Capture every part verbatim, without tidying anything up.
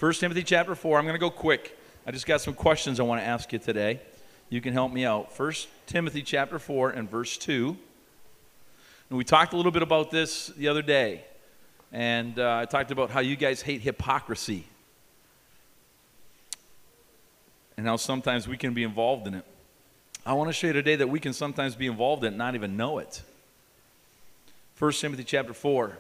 First Timothy chapter four. I'm going to go quick. I just got some questions I want to ask you today. You can help me out. First Timothy chapter four and verse two. And we talked a little bit about this the other day. And uh, I talked about how you guys hate hypocrisy. And how sometimes we can be involved in it. I want to show you today that we can sometimes be involved in it and not even know it. First Timothy chapter four.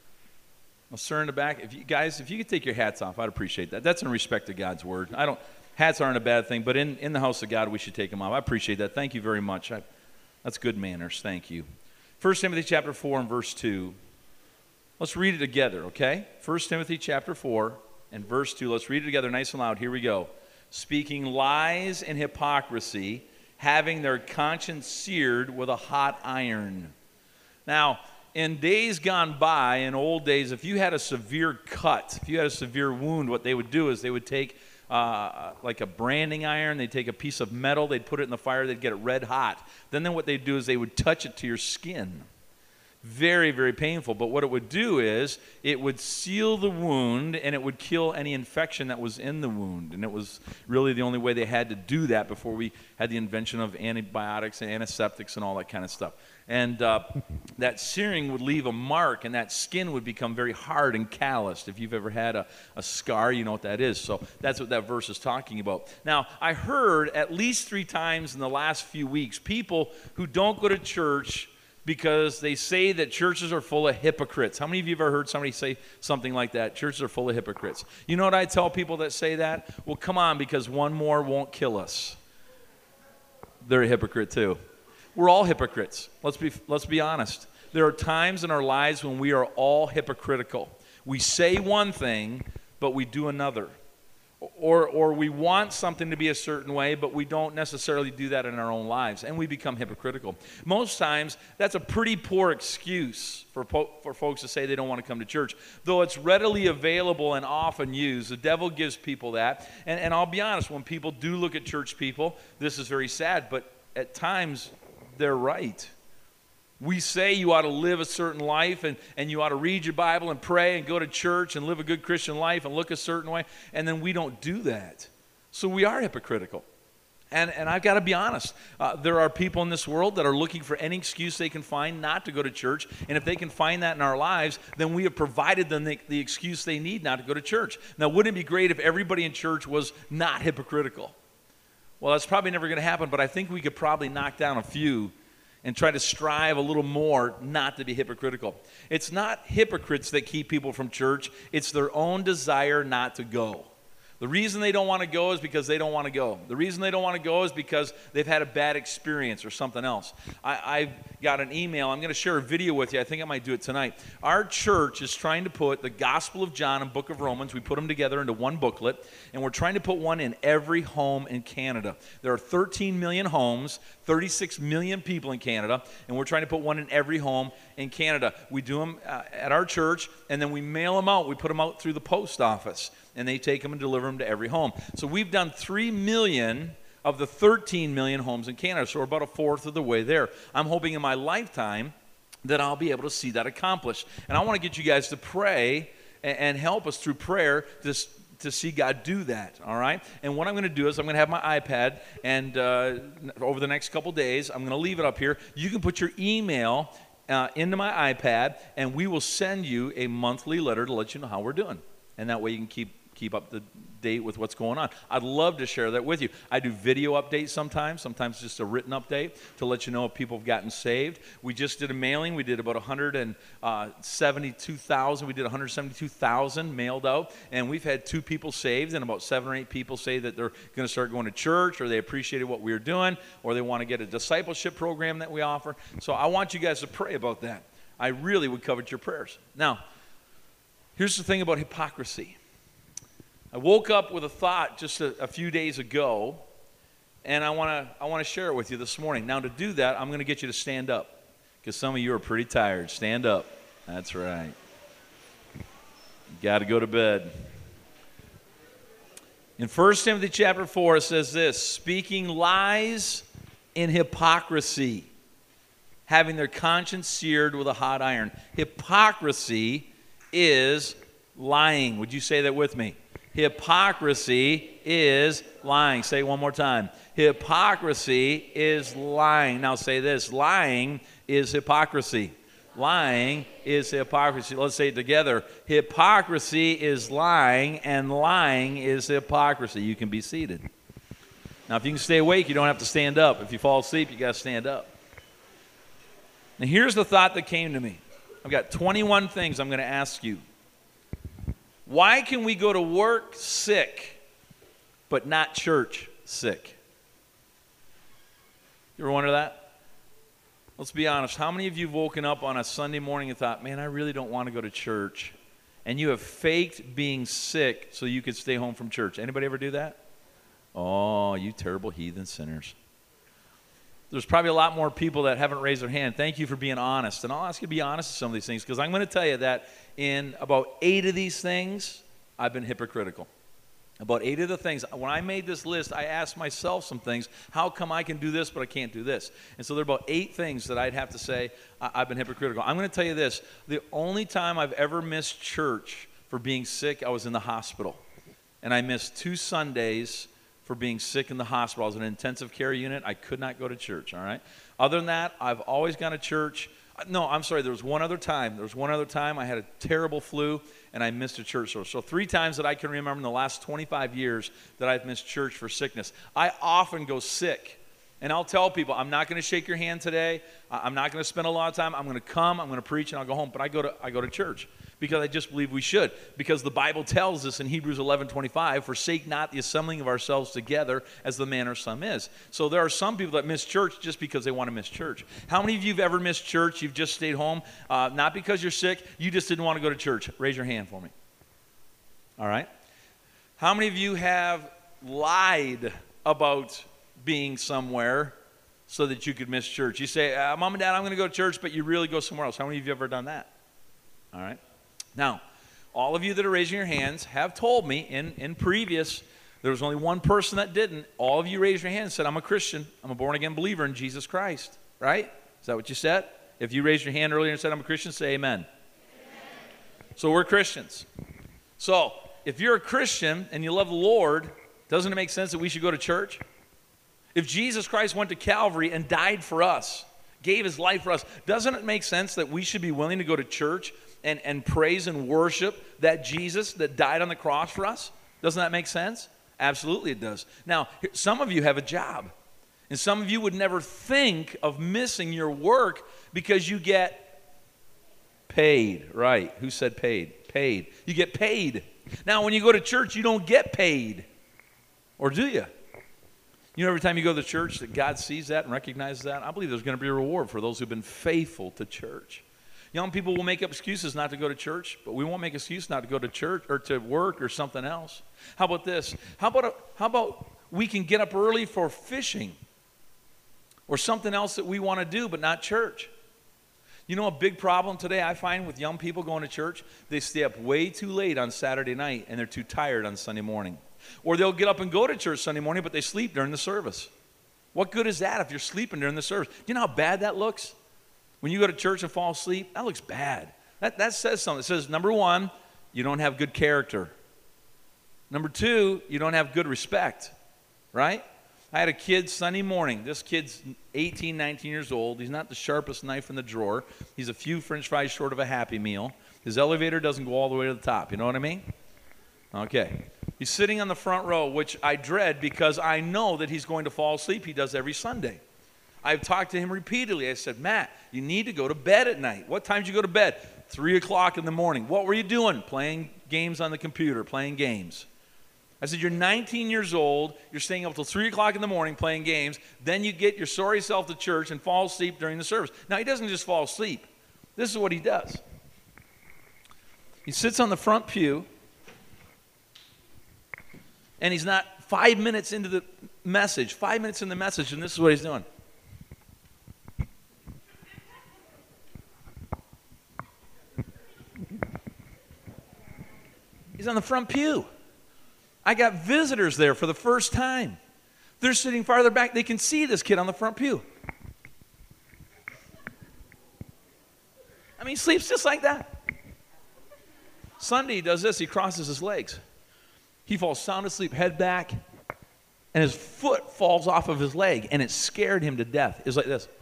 I'll sir in the back. If you guys, if you could take your hats off, I'd appreciate that. That's in respect to God's word. I don't. Hats aren't a bad thing, but in, in the house of God, we should take them off. I appreciate that. Thank you very much. I, that's good manners. Thank you. First Timothy chapter four and verse two. Let's read it together, okay? First Timothy chapter four and verse two. Let's read it together nice and loud. Here we go. Speaking lies and hypocrisy, having their conscience seared with a hot iron. Now, in days gone by, in old days, if you had a severe cut, if you had a severe wound, what they would do is they would take uh, like a branding iron, they'd take a piece of metal, they'd put it in the fire, they'd get it red hot. Then, then what they'd do is they would touch it to your skin. Very, very painful. But what it would do is it would seal the wound and it would kill any infection that was in the wound. And it was really the only way they had to do that before we had the invention of antibiotics and antiseptics and all that kind of stuff. And uh, that searing would leave a mark, and that skin would become very hard and calloused. If you've ever had a, a scar, you know what that is. So that's what that verse is talking about. Now, I heard at least three times in the last few weeks people who don't go to church because they say that churches are full of hypocrites. How many of you have ever heard somebody say something like that? Churches are full of hypocrites. You know what I tell people that say that? Well, come on, because one more won't kill us. They're a hypocrite too. We're all hypocrites. Let's be, let's be honest. There are times in our lives when we are all hypocritical. We say one thing, but we do another. Or, or we want something to be a certain way, but we don't necessarily do that in our own lives, and we become hypocritical. Most times, that's a pretty poor excuse for, po- for folks to say they don't want to come to church, though it's readily available and often used. The devil gives people that, and, and I'll be honest, when people do look at church people, this is very sad, but at times, they're right. We say you ought to live a certain life and, and you ought to read your Bible and pray and go to church and live a good Christian life and look a certain way, and then we don't do that. So we are hypocritical. And, and I've got to be honest. Uh, there are people in this world that are looking for any excuse they can find not to go to church, and if they can find that in our lives, then we have provided them the, the excuse they need not to go to church. Now, wouldn't it be great if everybody in church was not hypocritical? Well, that's probably never going to happen, but I think we could probably knock down a few and try to strive a little more not to be hypocritical. It's not hypocrites that keep people from church. It's their own desire not to go. The reason they don't want to go is because they don't want to go. The reason they don't want to go is because they've had a bad experience or something else. I, I've got an email. I'm going to share a video with you. I think I might do it tonight. Our church is trying to put the Gospel of John and Book of Romans, we put them together into one booklet, and we're trying to put one in every home in Canada. There are thirteen million homes, thirty-six million people in Canada, and we're trying to put one in every home in Canada. We do them uh, at our church, and then we mail them out. We put them out through the post office, and they take them and deliver them to every home. So we've done three million of the thirteen million homes in Canada, so we're about a fourth of the way there. I'm hoping in my lifetime that I'll be able to see that accomplished. And I want to get you guys to pray and, and help us through prayer to, to see God do that, all right? And what I'm going to do is I'm going to have my iPad, and uh, over the next couple days, I'm going to leave it up here. You can put your email uh, into my iPad, and we will send you a monthly letter to let you know how we're doing. And that way you can keep keep up to date with what's going on. I'd love to share that with you. I do video updates sometimes, sometimes just a written update to let you know if people have gotten saved. We just did a mailing. We did about one hundred seventy-two thousand. We did one hundred seventy-two thousand mailed out, and we've had two people saved, and about seven or eight people say that they're going to start going to church, or they appreciated what we were doing, or they want to get a discipleship program that we offer. So I want you guys to pray about that. I really would covet your prayers. Now, here's the thing about hypocrisy. I woke up with a thought just a, a few days ago, and I want to I want to share it with you this morning. Now, to do that, I'm going to get you to stand up, because some of you are pretty tired. Stand up. That's right. Got to go to bed. In First Timothy chapter four, it says this: speaking lies in hypocrisy, having their conscience seared with a hot iron. Hypocrisy is lying. Would you say that with me? Hypocrisy is lying. Say it one more time. Hypocrisy is lying. Now say this. Lying is hypocrisy. Lying is hypocrisy. Let's say it together. Hypocrisy is lying, and lying is hypocrisy. You can be seated. Now, if you can stay awake, you don't have to stand up. If you fall asleep, you got to stand up. Now, here's the thought that came to me. I've got twenty-one things I'm going to ask you. Why can we go to work sick, but not church sick? You ever wonder that? Let's be honest. How many of you have woken up on a Sunday morning and thought, man, I really don't want to go to church? And you have faked being sick so you could stay home from church. Anybody ever do that? Oh, you terrible heathen sinners. There's probably a lot more people that haven't raised their hand. Thank you for being honest. And I'll ask you to be honest with some of these things, because I'm going to tell you that in about eight of these things, I've been hypocritical. About eight of the things, when I made this list, I asked myself some things. How come I can do this, but I can't do this? And so there are about eight things that I'd have to say I- I've been hypocritical. I'm going to tell you this. The only time I've ever missed church for being sick, I was in the hospital. And I missed two Sundays for being sick in the hospital. I was in an intensive care unit. I could not go to church, all right? Other than that, I've always gone to church. No, I'm sorry, there was one other time. There was one other time I had a terrible flu, and I missed a church service. So three times that I can remember in the last twenty-five years that I've missed church for sickness. I often go sick. And I'll tell people, I'm not going to shake your hand today. I'm not going to spend a lot of time. I'm going to come, I'm going to preach, and I'll go home. But I go to I go to church because I just believe we should. Because the Bible tells us in Hebrews eleven twenty-five, forsake not the assembling of ourselves together as the manner of some is. So there are some people that miss church just because they want to miss church. How many of you have ever missed church? You've just stayed home, uh, not because you're sick. You just didn't want to go to church. Raise your hand for me. All right. How many of you have lied about being somewhere so that you could miss church? You say, uh, Mom and Dad, I'm going to go to church, but you really go somewhere else. How many of you have ever done that? All right. Now, all of you that are raising your hands have told me in, in previous, there was only one person that didn't. All of you raised your hand and said, I'm a Christian. I'm a born-again believer in Jesus Christ. Right? Is that what you said? If you raised your hand earlier and said, I'm a Christian, say amen. Amen. So we're Christians. So if you're a Christian and you love the Lord, doesn't it make sense that we should go to church? If Jesus Christ went to Calvary and died for us, gave his life for us, doesn't it make sense that we should be willing to go to church and, and praise and worship that Jesus that died on the cross for us? Doesn't that make sense? Absolutely it does. Now, some of you have a job, and some of you would never think of missing your work because you get paid. Right. Who said paid? Paid. You get paid. Now, when you go to church, you don't get paid. Or do you? You know, every time you go to the church, that God sees that and recognizes that. I believe there's going to be a reward for those who've been faithful to church. Young people will make up excuses not to go to church, but we won't make excuses not to go to church or to work or something else. How about this? How about, a, how about we can get up early for fishing or something else that we want to do, but not church? You know, a big problem today I find with young people going to church, they stay up way too late on Saturday night and they're too tired on Sunday morning. Or they'll get up and go to church Sunday morning, but they sleep during the service. What good is that if you're sleeping during the service? Do you know how bad that looks? When you go to church and fall asleep, that looks bad. That, that says something. It says, number one, you don't have good character. Number two, you don't have good respect, right? I had a kid Sunday morning. This kid's eighteen, nineteen years old. He's not the sharpest knife in the drawer. He's a few French fries short of a Happy Meal. His elevator doesn't go all the way to the top. You know what I mean? Okay. He's sitting on the front row, which I dread because I know that he's going to fall asleep. He does every Sunday. I've talked to him repeatedly. I said, Matt, you need to go to bed at night. What time did you go to bed? Three o'clock in the morning. What were you doing? Playing games on the computer, playing games. I said, you're nineteen years old. You're staying up until three o'clock in the morning playing games. Then you get your sorry self to church and fall asleep during the service. Now, he doesn't just fall asleep. This is what he does. He sits on the front pew, and he's not five minutes into the message, five minutes in the message, and this is what he's doing. He's on the front pew. I got visitors there for the first time. They're sitting farther back. They can see this kid on the front pew. I mean, he sleeps just like that. Sunday, he does this. He crosses his legs. He falls sound asleep, head back, and his foot falls off of his leg, and it scared him to death. It was like this.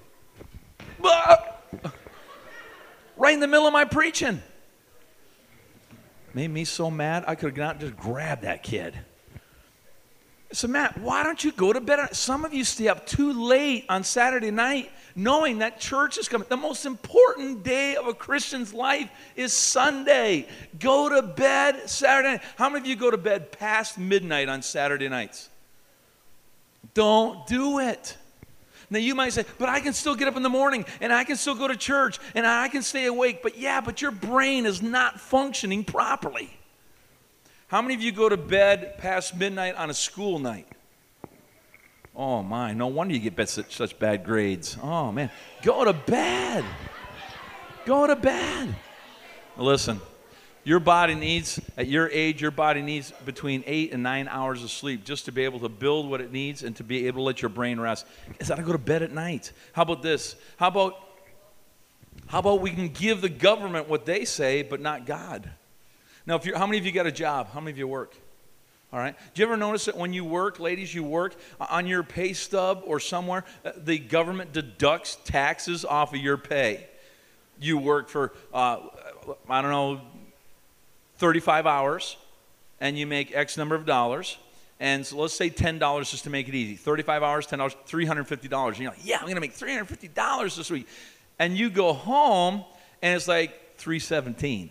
Right in the middle of my preaching. Made me so mad, I could have not just grabbed that kid. So, Matt, why don't you go to bed? Some of you stay up too late on Saturday night knowing that church is coming. The most important day of a Christian's life is Sunday. Go to bed Saturday night. How many of you go to bed past midnight on Saturday nights? Don't do it. Now, you might say, but I can still get up in the morning, and I can still go to church, and I can stay awake. But yeah, but your brain is not functioning properly. How many of you go to bed past midnight on a school night? Oh, my. No wonder you get such, such bad grades. Oh, man. Go to bed. Go to bed. Listen, your body needs, at your age, your body needs between eight and nine hours of sleep just to be able to build what it needs and to be able to let your brain rest. It's got to go to bed at night. How about this? How about, how about we can give the government what they say, but not God? Now, if you're, how many of you got a job? How many of you work? All right. Do you ever notice that when you work, ladies, you work, on your pay stub or somewhere, the government deducts taxes off of your pay? You work for, uh, I don't know, thirty-five hours, and you make X number of dollars. And so let's say ten dollars just to make it easy. thirty-five hours, ten dollars, three hundred fifty dollars. And you're like, yeah, I'm going to make three hundred fifty dollars this week. And you go home, and it's like three seventeen.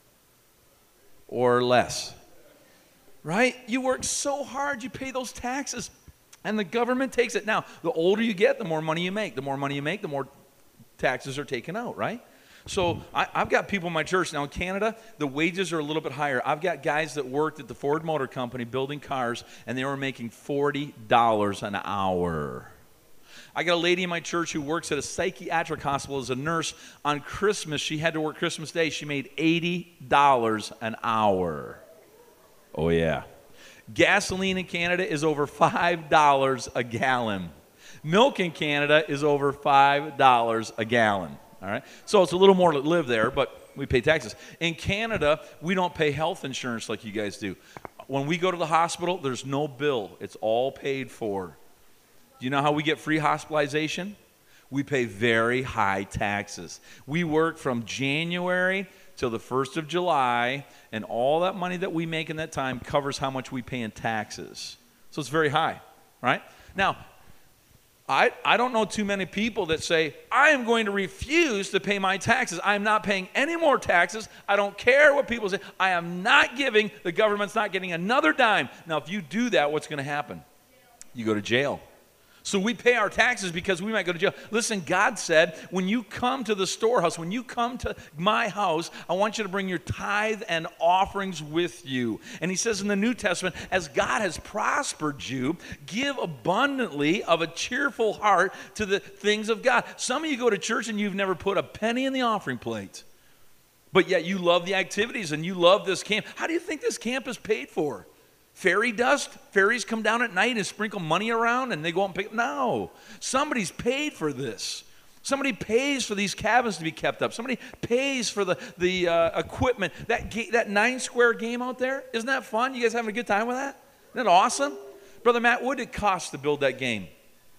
Or less, right? You work so hard, you pay those taxes, and the government takes it. Now, the older you get, the more money you make. The more money you make, the more taxes are taken out, right? So I, I've got people in my church. Now in Canada, the wages are a little bit higher. I've got guys that worked at the Ford Motor Company building cars, and they were making forty dollars an hour. I got a lady in my church who works at a psychiatric hospital as a nurse. On Christmas, she had to work Christmas Day. She made eighty dollars an hour. Oh, yeah. Gasoline in Canada is over five dollars a gallon. Milk in Canada is over five dollars a gallon. All right? So it's a little more to live there, but we pay taxes. In Canada, we don't pay health insurance like you guys do. When we go to the hospital, there's no bill. It's all paid for. Do you know how we get free hospitalization? We pay very high taxes. We work from January till the first of July, and all that money that we make in that time covers how much we pay in taxes. So it's very high, right? Now, I, I don't know too many people that say, I am going to refuse to pay my taxes. I am not paying any more taxes. I don't care what people say. I am not giving. The government's not getting another dime. Now, if you do that, what's going to happen? You go to jail. So we pay our taxes because we might go to jail. Listen, God said, when you come to the storehouse, when you come to my house, I want you to bring your tithe and offerings with you. And he says in the New Testament, as God has prospered you, give abundantly of a cheerful heart to the things of God. Some of you go to church and you've never put a penny in the offering plate. But yet you love the activities and you love this camp. How do you think this camp is paid for? Fairy dust? Fairies come down at night and sprinkle money around and they go out and pick it? No. Somebody's paid for this. Somebody pays for these cabins to be kept up. Somebody pays for the, the uh, equipment. That, ga- that nine-square game out there, isn't that fun? You guys having a good time with that? Isn't that awesome? Brother Matt, what did it cost to build that game?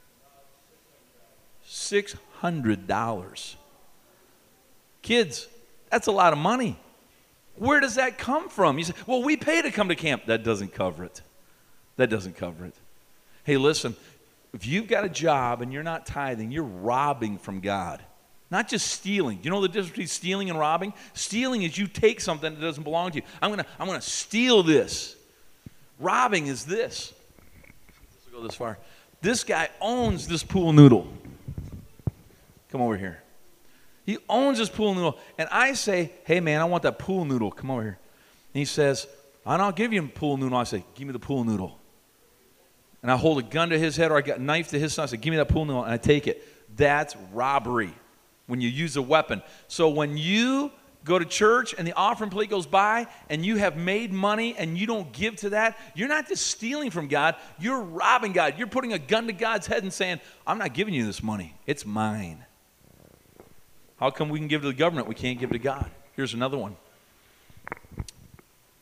six hundred dollars. Kids, that's a lot of money. Where does that come from? You say, well, we pay to come to camp. That doesn't cover it. That doesn't cover it. Hey, listen, if you've got a job and you're not tithing, you're robbing from God. Not just stealing. Do you know the difference between stealing and robbing? Stealing is you take something that doesn't belong to you. I'm going to I'm going to steal this. Robbing is this. Let's go this far. This guy owns this pool noodle. Come over here. He owns this pool noodle. And I say, hey, man, I want that pool noodle. Come over here. And he says, I'll give you a pool noodle. I say, give me the pool noodle. And I hold a gun to his head or I got a knife to his son. I say, give me that pool noodle. And I take it. That's robbery when you use a weapon. So when you go to church and the offering plate goes by and you have made money and you don't give to that, you're not just stealing from God. You're robbing God. You're putting a gun to God's head and saying, I'm not giving you this money. It's mine. How come we can give to the government, we can't give to God? Here's another one.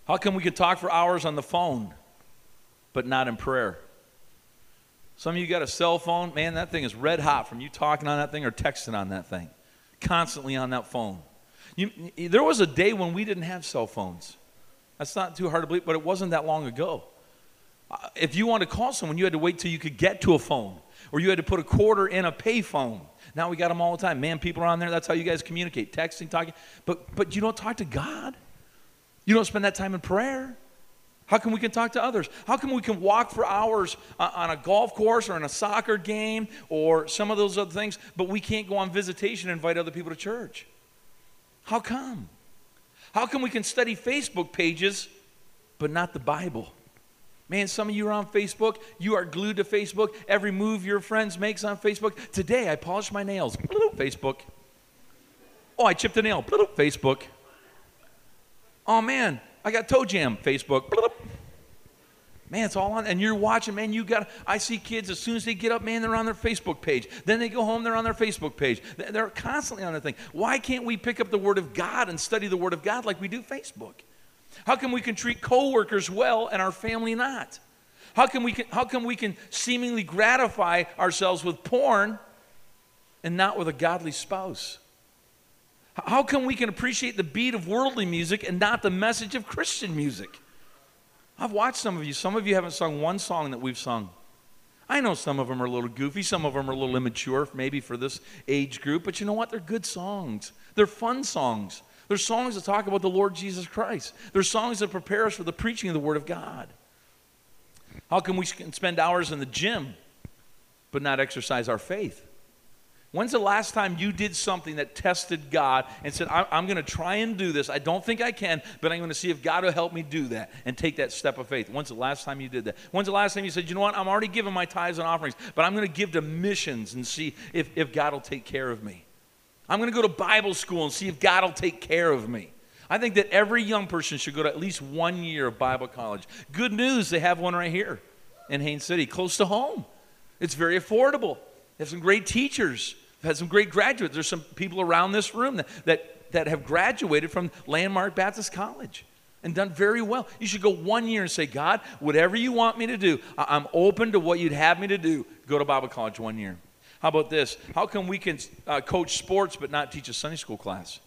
How come we can talk for hours on the phone, but not in prayer? Some of you got a cell phone. Man, that thing is red hot from you talking on that thing or texting on that thing. Constantly on that phone. You, there was a day when we didn't have cell phones. That's not too hard to believe, but it wasn't that long ago. Uh, if you wanted to call someone, you had to wait till you could get to a phone. Or you had to put a quarter in a pay phone. Now we got them all the time. Man, people are on there. That's how you guys communicate, texting, talking. But, but you don't talk to God. You don't spend that time in prayer. How come we can talk to others? How come we can walk for hours uh, on a golf course or in a soccer game or some of those other things, but we can't go on visitation and invite other people to church? How come? How come we can study Facebook pages, but not the Bible? Man, some of you are on Facebook. You are glued to Facebook. Every move your friends makes on Facebook. Today, I polished my nails. Facebook. Oh, I chipped a nail. Facebook. Oh, man, I got toe jam. Facebook. Man, it's all on. And you're watching, man, you got, I see kids, as soon as they get up, man, they're on their Facebook page. Then they go home, they're on their Facebook page. They're constantly on their thing. Why can't we pick up the Word of God and study the Word of God like we do Facebook? How come we can treat coworkers well and our family not? How come we can, how come we can seemingly gratify ourselves with porn and not with a godly spouse? How come we can appreciate the beat of worldly music and not the message of Christian music? I've watched some of you. Some of you haven't sung one song that we've sung. I know some of them are a little goofy. Some of them are a little immature, maybe for this age group. But you know what? They're good songs. They're fun songs. They're songs that talk about the Lord Jesus Christ. They're songs that prepare us for the preaching of the Word of God. How come we can spend hours in the gym but not exercise our faith? When's the last time you did something that tested God and said, I'm going to try and do this. I don't think I can, but I'm going to see if God will help me do that and take that step of faith. When's the last time you did that? When's the last time you said, you know what, I'm already giving my tithes and offerings, but I'm going to give to missions and see if, if God will take care of me. I'm going to go to Bible school and see if God will take care of me. I think that every young person should go to at least one year of Bible college. Good news, they have one right here in Haines City, close to home. It's very affordable. They have some great teachers. They've had some great graduates. There's some people around this room that, that, that have graduated from Landmark Baptist College and done very well. You should go one year and say, God, whatever you want me to do, I'm open to what you'd have me to do. Go to Bible college one year. How about this? How come we can uh, coach sports but not teach a Sunday school class?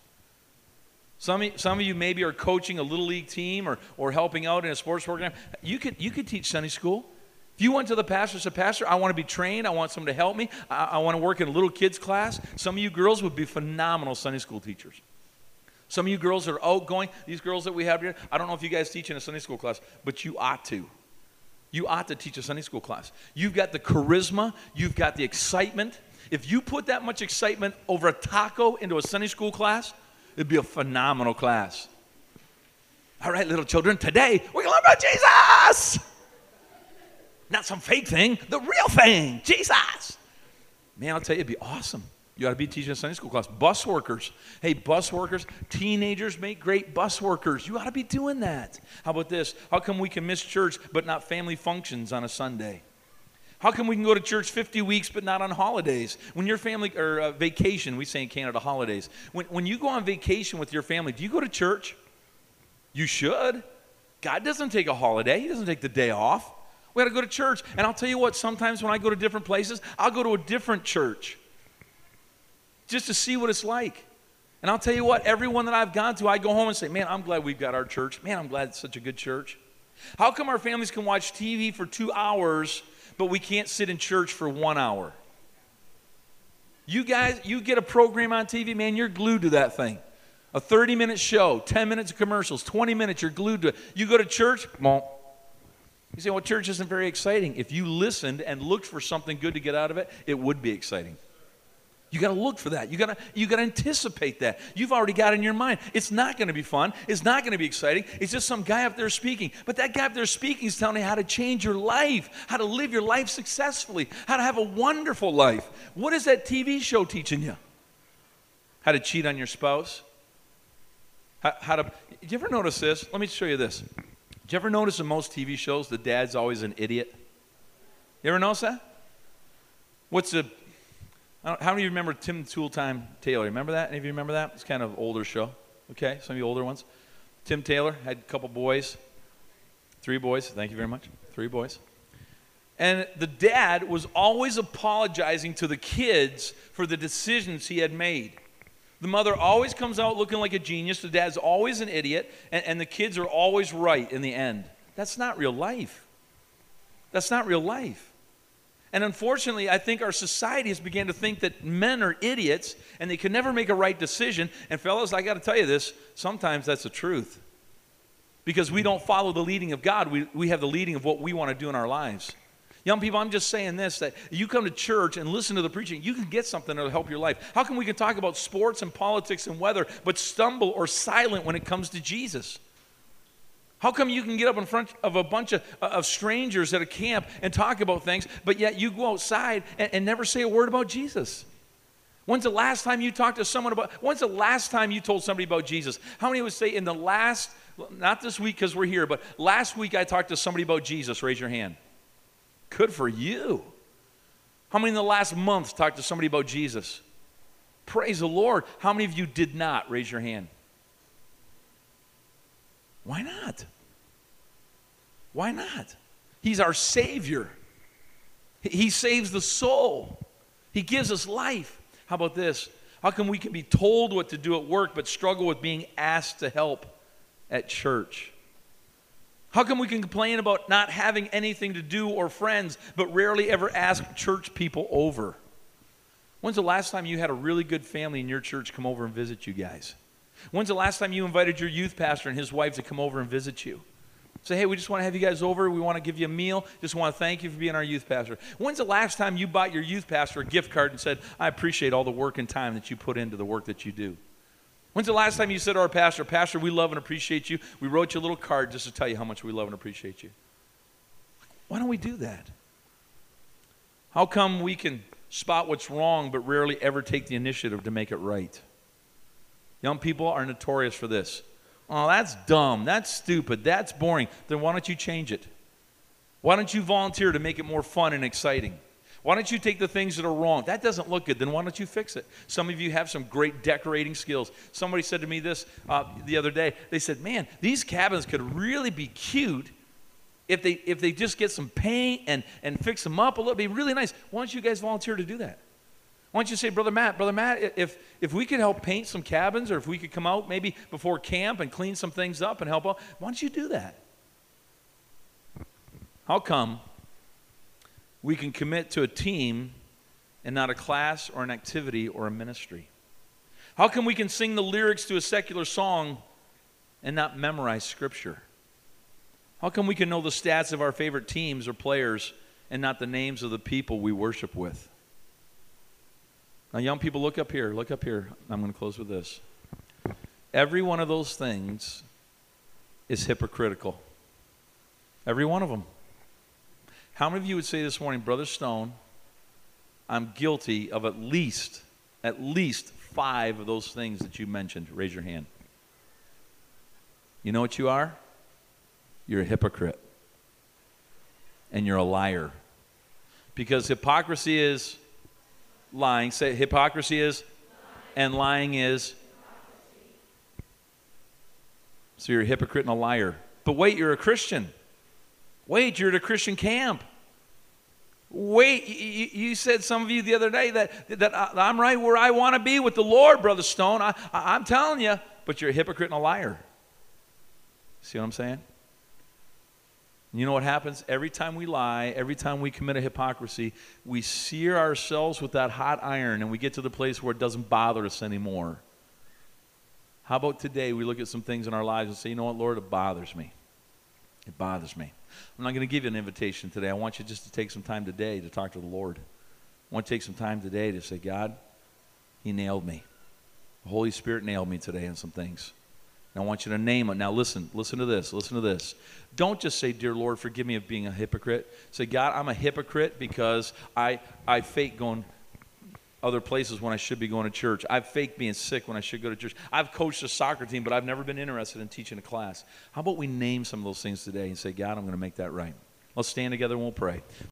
Some of, some of you maybe are coaching a little league team or, or helping out in a sports program. You could, you could teach Sunday school. If you went to the pastor and said, Pastor, I want to be trained. I want someone to help me. I, I want to work in a little kids class. Some of you girls would be phenomenal Sunday school teachers. Some of you girls are outgoing. These girls that we have here, I don't know if you guys teach in a Sunday school class, but you ought to. You ought to teach a Sunday school class. You've got the charisma. You've got the excitement. If you put that much excitement over a taco into a Sunday school class, it'd be a phenomenal class. All right, little children, today we're going to learn about Jesus. Not some fake thing, the real thing, Jesus. Man, I'll tell you, it'd be awesome. You ought to be teaching a Sunday school class. Bus workers. Hey, bus workers, teenagers make great bus workers. You ought to be doing that. How about this? How come we can miss church but not family functions on a Sunday? How come we can go to church fifty weeks but not on holidays? When your family, or uh, vacation, we say in Canada holidays. When, when you go on vacation with your family, do you go to church? You should. God doesn't take a holiday. He doesn't take the day off. We got to go to church. And I'll tell you what, sometimes when I go to different places, I'll go to a different church just to see what it's like. And I'll tell you what, everyone that I've gone to, I go home and say, man, I'm glad we've got our church. Man, I'm glad it's such a good church. How come our families can watch T V for two hours, but we can't sit in church for one hour? You guys, you get a program on T V, man, you're glued to that thing. A thirty-minute show, ten minutes of commercials, twenty minutes, you're glued to it. You go to church, well, you say, well, church isn't very exciting. If you listened and looked for something good to get out of it, it would be exciting. You got to look for that. You got to you got to anticipate that. You've already got in your mind. It's not going to be fun. It's not going to be exciting. It's just some guy up there speaking. But that guy up there speaking is telling you how to change your life, how to live your life successfully, how to have a wonderful life. What is that T V show teaching you? How to cheat on your spouse? How, how to? Did you ever notice this? Let me show you this. Did you ever notice in most T V shows the dad's always an idiot? You ever notice that? What's the How many of you remember Tim Tool Time Taylor? Remember that? Any of you remember that? It's kind of an older show. Okay, some of you older ones. Tim Taylor had a couple boys, three boys, thank you very much, three boys. And the dad was always apologizing to the kids for the decisions he had made. The mother always comes out looking like a genius, the dad's always an idiot, and, and the kids are always right in the end. That's not real life. That's not real life. And unfortunately, I think our society has begun to think that men are idiots and they can never make a right decision. And fellas, I got to tell you this, sometimes that's the truth. Because we don't follow the leading of God, we, we have the leading of what we want to do in our lives. Young people, I'm just saying this, that you come to church and listen to the preaching, you can get something that will help your life. How come we can talk about sports and politics and weather, but stumble or silent when it comes to Jesus? How come you can get up in front of a bunch of, of strangers at a camp and talk about things, but yet you go outside and, and never say a word about Jesus? When's the last time you talked to someone about, when's the last time you told somebody about Jesus? How many would say in the last, not this week because we're here, but last week I talked to somebody about Jesus? Raise your hand. Good for you. How many in the last month talked to somebody about Jesus? Praise the Lord. How many of you did not? Raise your hand. Why not? Why not? He's our Savior. He saves the soul. He gives us life. How about this? How come we can be told what to do at work but struggle with being asked to help at church? How come we can complain about not having anything to do or friends, but rarely ever ask church people over? When's the last time you had a really good family in your church come over and visit you guys? When's the last time you invited your youth pastor and his wife to come over and visit you? Say, hey, we just want to have you guys over. We want to give you a meal. Just want to thank you for being our youth pastor. When's the last time you bought your youth pastor a gift card and said, I appreciate all the work and time that you put into the work that you do? When's the last time you said to our pastor, Pastor, we love and appreciate you. We wrote you a little card just to tell you how much we love and appreciate you. Why don't we do that? How come we can spot what's wrong but rarely ever take the initiative to make it right? Young people are notorious for this. Oh, that's dumb. That's stupid. That's boring. Then why don't you change it? Why don't you volunteer to make it more fun and exciting? Why don't you take the things that are wrong? That doesn't look good. Then why don't you fix it? Some of you have some great decorating skills. Somebody said to me this uh, the other day. They said, man, these cabins could really be cute if they if they just get some paint and, and fix them up a little. It'd be really nice. Why don't you guys volunteer to do that? Why don't you say, Brother Matt, Brother Matt, if, if we could help paint some cabins, or if we could come out maybe before camp and clean some things up and help out, why don't you do that? How come we can commit to a team and not a class or an activity or a ministry? How come we can sing the lyrics to a secular song and not memorize Scripture? How come we can know the stats of our favorite teams or players and not the names of the people we worship with? Now, young people, look up here. Look up here. I'm going to close with this. Every one of those things is hypocritical. Every one of them. How many of you would say this morning, Brother Stone, I'm guilty of at least, at least five of those things that you mentioned? Raise your hand. You know what you are? You're a hypocrite. And you're a liar. Because hypocrisy is lying. Say hypocrisy is lying. And lying is so you're a hypocrite and a liar. But wait, you're a Christian. Wait, you're at a Christian camp. Wait, you, you said, some of you the other day, that, that I'm right where I want to be with the Lord, Brother Stone. I, I, I'm telling you, but you're a hypocrite and a liar. See what I'm saying? You know what happens? Every time we lie, every time we commit a hypocrisy, we sear ourselves with that hot iron, and we get to the place where it doesn't bother us anymore. How about today we look at some things in our lives and say, you know what, Lord, it bothers me. It bothers me. I'm not going to give you an invitation today. I want you just to take some time today to talk to the Lord. I want you to take some time today to say, God, He nailed me. The Holy Spirit nailed me today in some things. And I want you to name it. Now listen, listen to this, listen to this. Don't just say, dear Lord, forgive me of being a hypocrite. Say, God, I'm a hypocrite because I, I fake going other places when I should be going to church. I've faked being sick when I should go to church. I've coached a soccer team, but I've never been interested in teaching a class. How about we name some of those things today and say, God, I'm going to make that right. Let's stand together and we'll pray.